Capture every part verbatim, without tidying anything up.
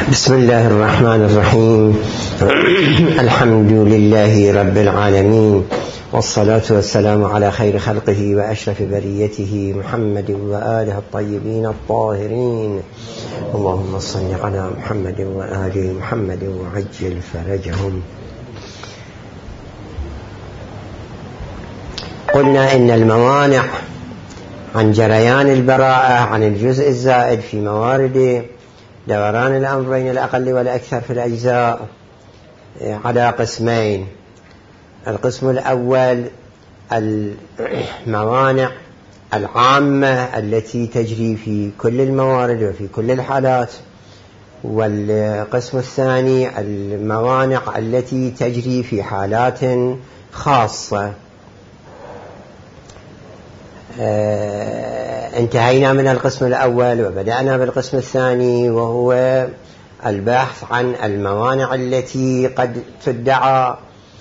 بسم الله الرحمن الرحيم. الحمد لله رب العالمين، والصلاة والسلام على خير خلقه وأشرف بريته محمد وآله الطيبين الطاهرين. اللهم صل على محمد وآل محمد وعجل فرجهم. قلنا إن الموانع عن جريان البراءة عن الجزء الزائد في موارد دوران الأمر بين الأقل والأكثر في الأجزاء على قسمين. القسم الأول الموانع العامة التي تجري في كل الموارد وفي كل الحالات، والقسم الثاني الموانع التي تجري في حالات خاصة. آه انتهينا من القسم الأول وبدأنا بالقسم الثاني، وهو البحث عن الموانع التي قد تدعى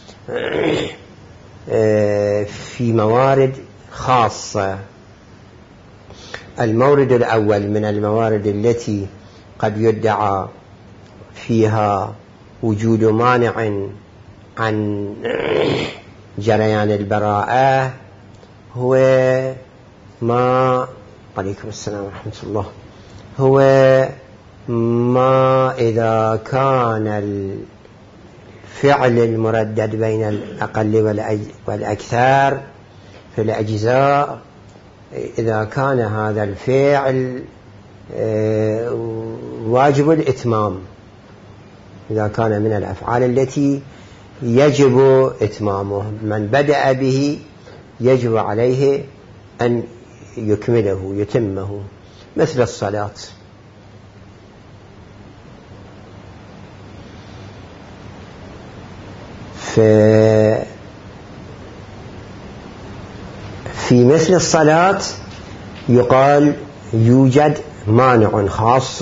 آه في موارد خاصة. المورد الأول من الموارد التي قد يدعى فيها وجود مانع عن جريان البراءة هو ما عليكم السلام ورحمة الله هو ما إذا كان الفعل المردد بين الأقل والأكثر في الأجزاء، إذا كان هذا الفعل واجب الإتمام، إذا كان من الأفعال التي يجب إتمامه، من بدأ به يجب عليه أن يكمله يتمه، مثل الصلاة. في, في مثل الصلاة يقال يوجد مانع خاص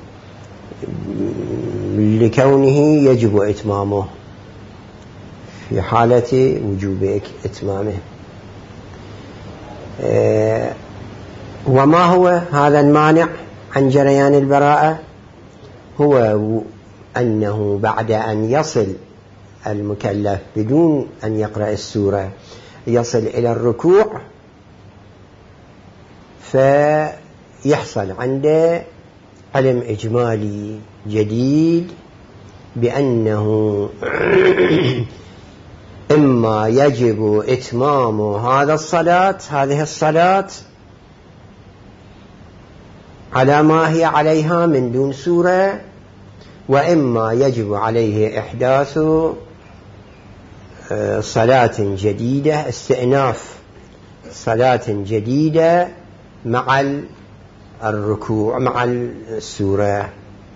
لكونه يجب إتمامه في حالة وجوب إتمامه. أه وما هو هذا المانع عن جريان البراءة؟ هو أنه بعد أن يصل المكلف بدون أن يقرأ السورة يصل إلى الركوع، فيحصل عنده علم إجمالي جديد بأنه إما يجب إتمام هذا الصلاة هذه الصلاة على ما هي عليها من دون سورة، وإما يجب عليه إحداث صلاة جديدة، استئناف صلاة جديدة مع الركوع مع السورة.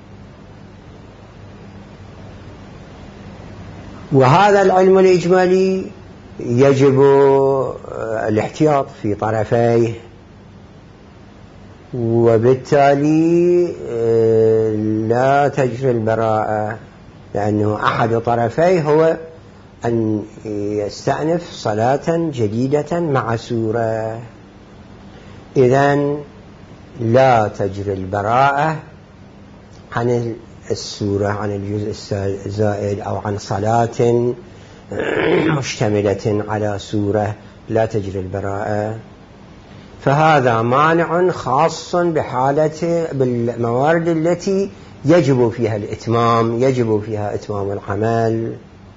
وهذا العلم الإجمالي يجب الاحتياط في طرفيه، وبالتالي لا تجري البراءة، لأنه أحد طرفيه هو أن يستأنف صلاة جديدة مع سورة. إذن لا تجري البراءة عن السورة، عن الجزء الزائد، أو عن صلاة مشتملة على سورة، لا تجري البراءة. فهذا مانع خاص بحالة بالموارد التي يجب فيها الإتمام، يجب فيها إتمام العمل.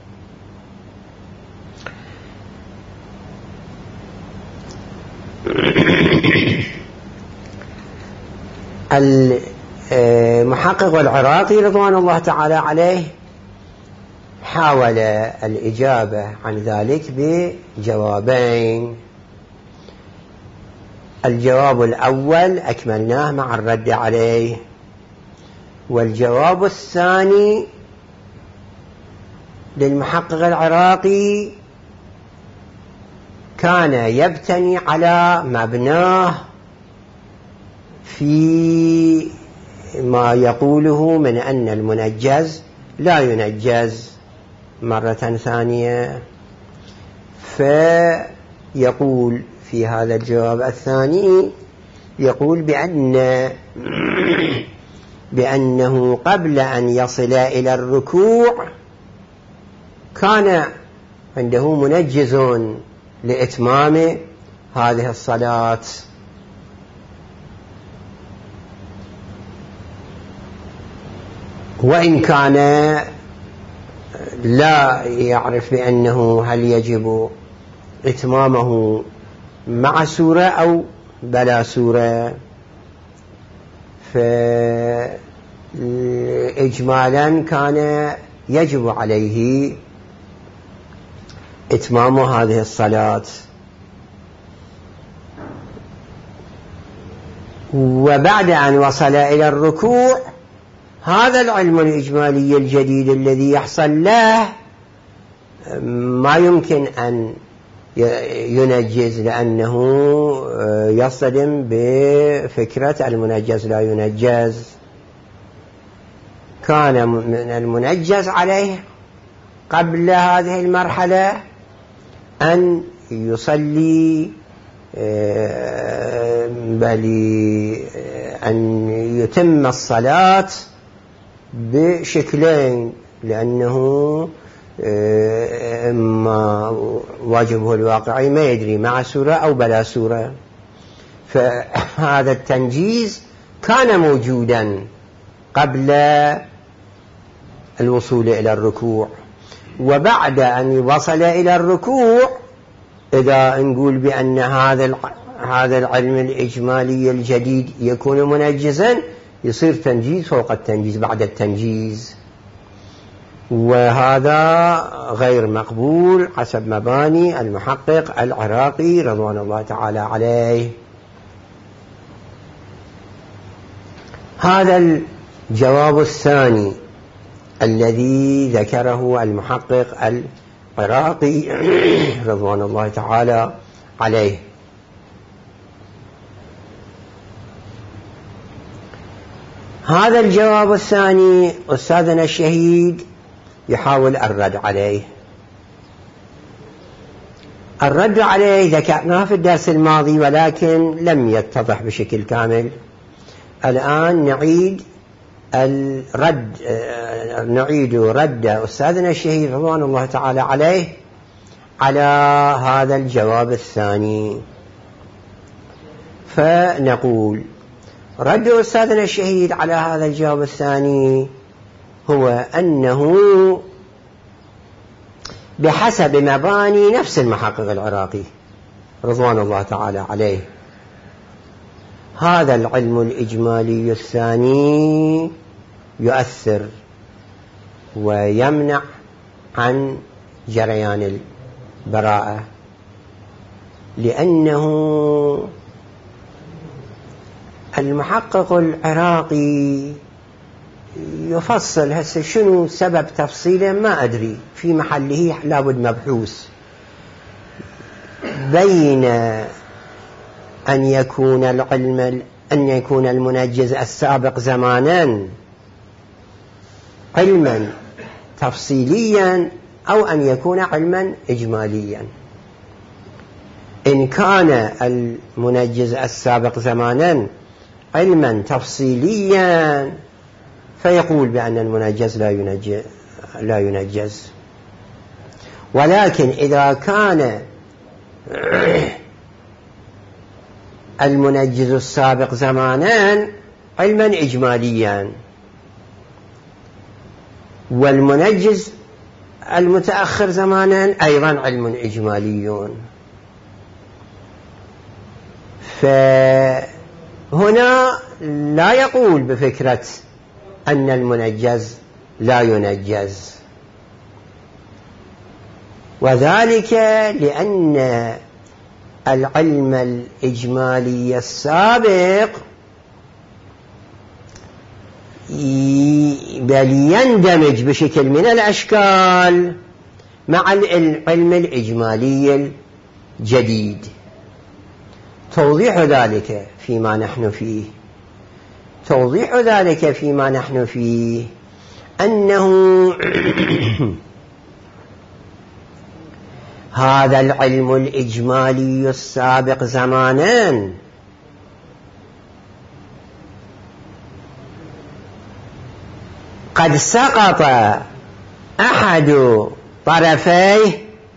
المحقق العراقي رضوان الله تعالى عليه حاول الإجابة عن ذلك بجوابين. الجواب الأول أكملناه مع الرد عليه، والجواب الثاني للمحقق العراقي كان يبتني على مبناه في ما يقوله من أن المنجز لا ينجز مرة ثانية. فيقول في هذا الجواب الثاني، يقول بأن بأنه قبل أن يصل إلى الركوع كان عنده منجز لإتمام هذه الصلاة. وإن كان لا يعرف بأنه هل يجب إتمامه مع سورة أو بلا سورة، فإجمالا كان يجب عليه إتمام هذه الصلاة. وبعد أن وصل إلى الركوع هذا العلم الإجمالي الجديد الذي يحصل له ما يمكن أن ينجز، لأنه يصطدم بفكرة المنجز لا ينجز. كان المنجز عليه قبل هذه المرحلة أن يصلي بل أن يتم الصلاة بشكلين، لأنه إما واجبه الواقعي ما يدري مع سورة أو بلا سورة. فهذا التنجيز كان موجودا قبل الوصول إلى الركوع. وبعد أن وصل إلى الركوع إذا نقول بأن هذا هذا العلم الإجمالي الجديد يكون منجزا، يصير تنجيز فوق التنجيز بعد التنجيز، وهذا غير مقبول حسب مباني المحقق العراقي رضوان الله تعالى عليه. هذا الجواب الثاني الذي ذكره المحقق العراقي رضوان الله تعالى عليه. هذا الجواب الثاني أستاذنا الشهيد يحاول الرد عليه. الرد عليه ذكرناه في الدرس الماضي ولكن لم يتضح بشكل كامل. الآن نعيد الرد نعيد رد أستاذنا الشهيد رضوان الله تعالى عليه على هذا الجواب الثاني. فنقول رد أستاذنا الشهيد على هذا الجواب الثاني هو أنه بحسب مباني نفس المحقق العراقي رضوان الله تعالى عليه هذا العلم الإجمالي الثاني يؤثر ويمنع عن جريان البراءة، لأنه المحقق العراقي يفصل هسه شنو سبب تفصيله ما أدري، في محله لابد مبحوث بين أن يكون العلم أن يكون المنجز السابق زمانا علما تفصيليا أو أن يكون علما إجماليا. إن كان المنجز السابق زمانا علما تفصيليا فيقول بأن المنجز لا ينجز, لا ينجز. ولكن إذا كان المنجز السابق زمانا علما إجماليا والمنجز المتأخر زمانا أيضا علم إجمالي، فهنا لا يقول بفكرة أن المنجز لا ينجز، وذلك لأن العلم الإجمالي السابق بل يندمج بشكل من الأشكال مع العلم الإجمالي الجديد. توضيح ذلك فيما نحن فيه توضيح ذلك فيما نحن فيه أنه هذا العلم الإجمالي السابق زمانا قد سقط أحد طرفيه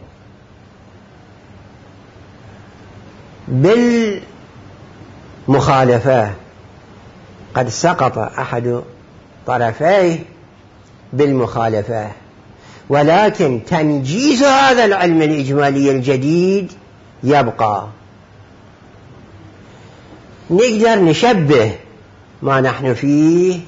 بالمخالفة، قد سقط أحد طرفيه بالمخالفة، ولكن تنجيز هذا العلم الإجمالي الجديد يبقى. نقدر نشبه ما نحن فيه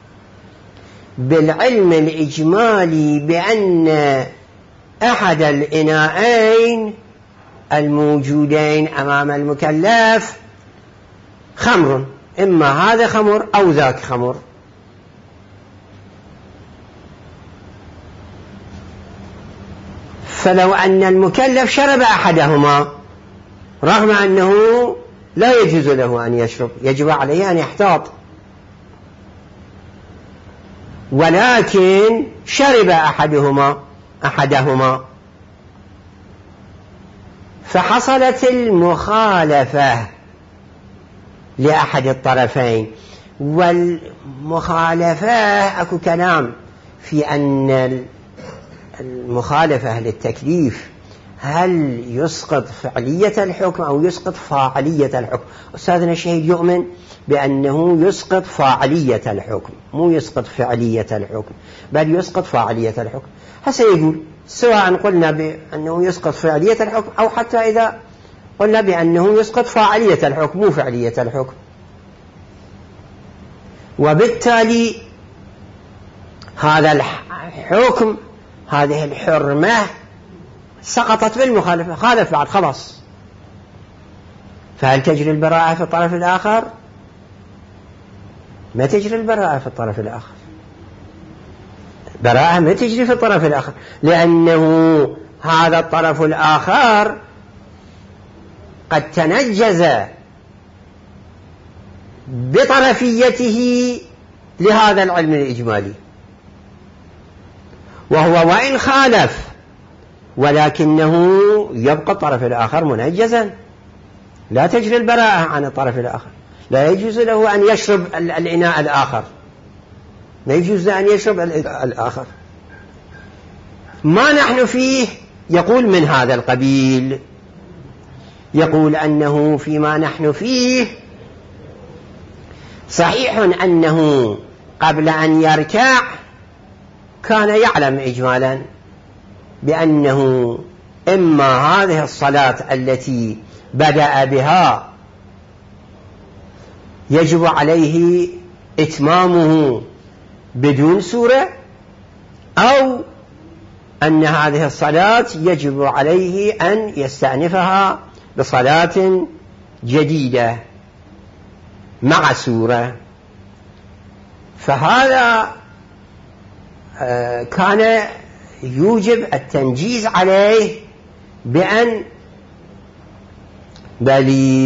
بالعلم الإجمالي بأن أحد الإناءين الموجودين أمام المكلف خمر، إما هذا خمر أو ذاك خمر، فلو أن المكلف شرب أحدهما رغم أنه لا يجوز له أن يشرب، يجب عليه أن يحتاط، ولكن شرب أحدهما أحدهما فحصلت المخالفة لأحد الطرفين. والمخالفة أكو كلام في أن المخالفة للتكليف هل يسقط فعلية الحكم أو يسقط فاعلية الحكم. أستاذنا الشهيد يؤمن بأنه يسقط فاعلية الحكم، مو يسقط فعلية الحكم، بل يسقط فاعلية الحكم. هسه يقول سواء قلنا بأنه يسقط فعلية الحكم أو حتى إذا قلنا بأنه يسقط فاعلية الحكم مو فعلية الحكم، وبالتالي هذا الحكم هذه الحرمة سقطت بالمخالفة، خالف بعد خلاص، فهل تجري البراءة في الطرف الآخر؟ ما تجري البراءة في الطرف الآخر، براءة ما تجري في الطرف الآخر، لأنه هذا الطرف الآخر قد تنجز بطرفيته لهذا العلم الإجمالي، وهو وإن خالف ولكنه يبقى الطرف الآخر منجزا، لا تجري البراءة عن الطرف الآخر، لا يجوز له أن يشرب الإناء الآخر، لا يجوز له أن يشرب الإناء الآخر. ما نحن فيه يقول من هذا القبيل، يقول أنه فيما نحن فيه صحيح أنه قبل أن يركع كان يعلم إجمالا بأنه إما هذه الصلاة التي بدأ بها يجب عليه إتمامه بدون سورة، أو أن هذه الصلاة يجب عليه أن يستأنفها بصلاة جديدة مع سورة. فهذا كان يوجب التنجيز عليه بأن بل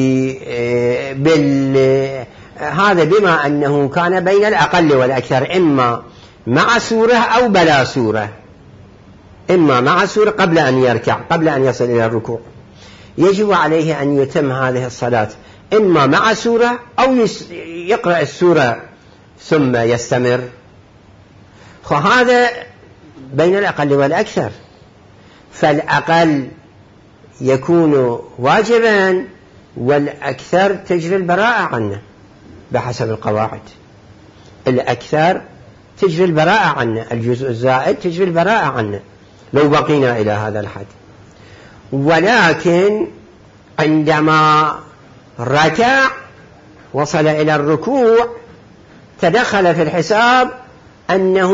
بال هذا بما أنه كان بين الأقل والأكثر، إما مع سورة أو بلا سورة، إما مع سورة قبل أن يركع قبل أن يصل إلى الركوع، يجب عليه أن يتم هذه الصلاة إما مع سورة أو يقرأ السورة ثم يستمر. فهذا بين الأقل والأكثر، فالأقل يكون واجبا والأكثر تجري البراءة عنه بحسب القواعد، الأكثر تجري البراءة عنه، الجزء الزائد تجري البراءة عنه لو بقينا إلى هذا الحد. ولكن عندما ركع وصل إلى الركوع تدخل في الحساب أنه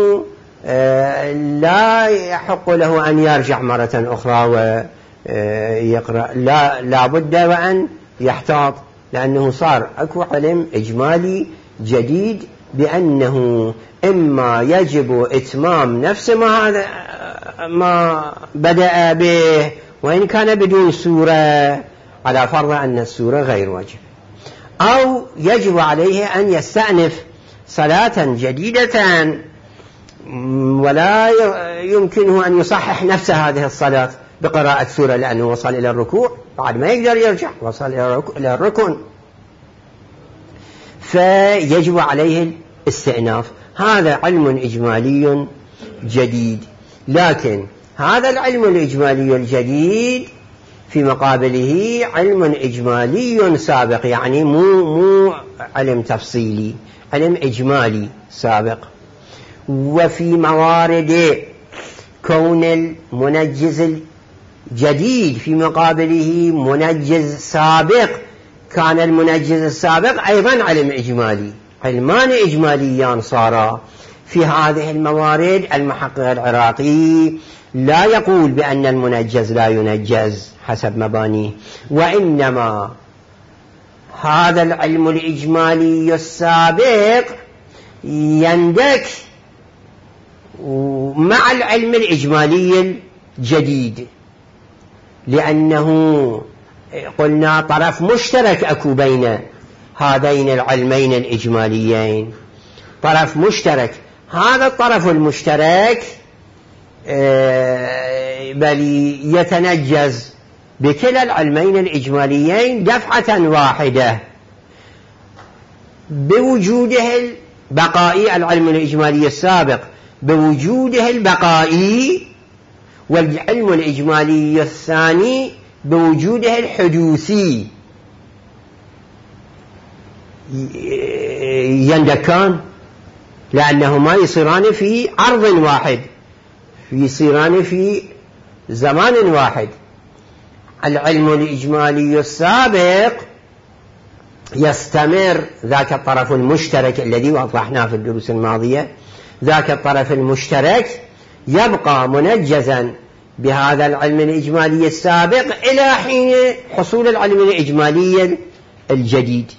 لا يحق له أن يرجع مرة أخرى ويقرأ، لا, لا بد وأن يحتاط، لأنه صار أكو علم إجمالي جديد بأنه إما يجب إتمام نفس ما هذا ما بدأ به وإن كان بدون سورة على فرض أن السورة غير واجب، أو يجب عليه أن يستأنف صلاة جديدة ولا يمكنه أن يصحح نفس هذه الصلاة بقراءة سورة، لأنه وصل إلى الركوع بعد ما يقدر يرجع، وصل إلى الركن، فيجب عليه الاستئناف. هذا علم إجمالي جديد. لكن هذا العلم الإجمالي الجديد في مقابله علم إجمالي سابق، يعني مو مو علم تفصيلي، علم إجمالي سابق. وفي موارد كون المنجز الجديد في مقابله منجز سابق، كان المنجز السابق أيضا علم إجمالي، علمان إجماليان صارا. في هذه الموارد المحقق العراقي لا يقول بأن المنجز لا ينجز حسب مبانيه، وإنما هذا العلم الإجمالي السابق يندك مع العلم الإجمالي الجديد، لأنه قلنا طرف مشترك أكو بين هذين العلمين الإجماليين، طرف مشترك. هذا الطرف المشترك بل يتنجز بكلا العلمين الإجماليين دفعة واحدة بوجوده البقائي، العلم الإجمالي السابق بوجوده البقائي، والعلم الإجمالي الثاني بوجوده الحدوثي، يندكان لأنهما يصيران في عرض واحد، يصيران في زمان واحد. العلم الإجمالي السابق يستمر، ذاك الطرف المشترك الذي وضحناه في الدروس الماضية، ذاك الطرف المشترك يبقى منجزا بهذا العلم الإجمالي السابق إلى حين حصول العلم الإجمالي الجديد.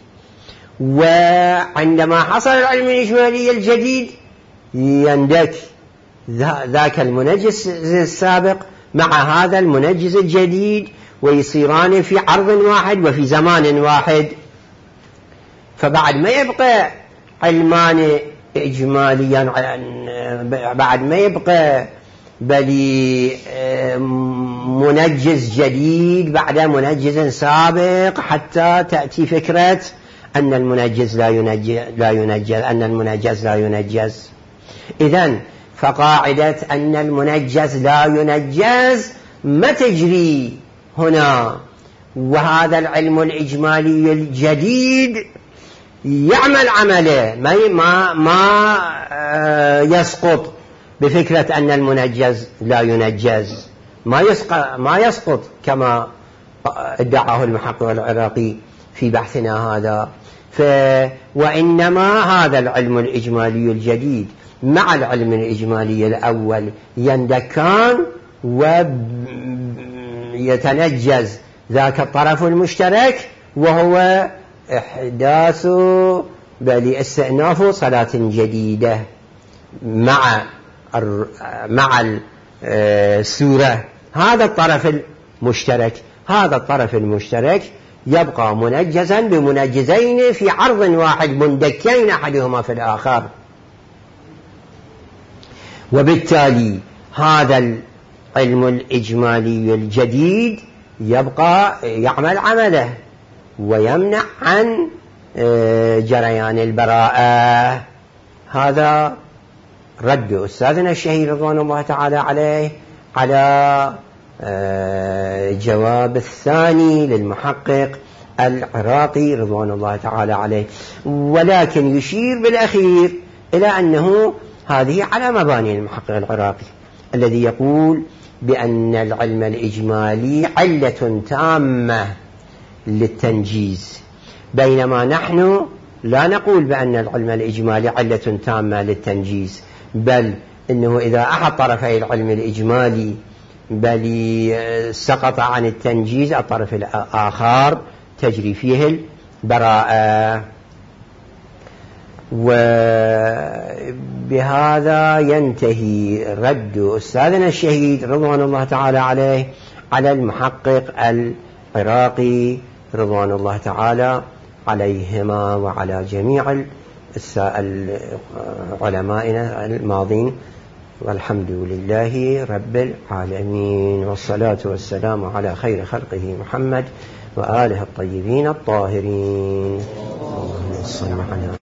وعندما حصل العلم الإجمالي الجديد يندك ذاك المنجز السابق مع هذا المنجز الجديد، ويصيران في عرض واحد وفي زمان واحد. فبعد ما يبقى علمان إجماليا، بعد ما يبقى بل منجز جديد بعد منجز سابق، حتى تأتي فكرة أن المنجز لا ينجز, لا ينجز أن المنجز لا ينجز. إذن فقاعدة أن المنجز لا ينجز ما تجري هنا، وهذا العلم الإجمالي الجديد يعمل عمله، ما ما ما يسقط بفكرة أن المنجز لا ينجز، ما يسقط ما يسقط كما ادعاه المحقق العراقي في بحثنا هذا. ف وإنما هذا العلم الإجمالي الجديد مع العلم الإجمالي الأول يندكان ويتنجز ذاك الطرف المشترك، وهو إحداث بل استئناف صلاة جديدة مع مع السورة. هذا الطرف المشترك هذا الطرف المشترك يبقى منجزا بمنجزين في عرض واحد مندكين أحدهما في الآخر، وبالتالي هذا العلم الإجمالي الجديد يبقى يعمل عمله ويمنع عن جريان البراءة. هذا رد أستاذنا الشهير رضوان الله تعالى عليه على جواب الثاني للمحقق العراقي رضوان الله تعالى عليه، ولكن يشير بالأخير إلى أنه هذه على مباني المحقق العراقي الذي يقول بأن العلم الإجمالي علة تامة للتنجيز، بينما نحن لا نقول بأن العلم الإجمالي علة تامة للتنجيز، بل إنه إذا أحد طرفي العلم الإجمالي بل سقط عن التنجيز الطرف الآخر تجري فيه البراءة. وبهذا ينتهي رد أستاذنا الشهيد رضوان الله تعالى عليه على المحقق العراقي رضوان الله تعالى عليهما وعلى جميع علمائنا الماضين، والحمد لله رب العالمين، والصلاة والسلام على خير خلقه محمد وآله الطيبين الطاهرين. اللهم صل على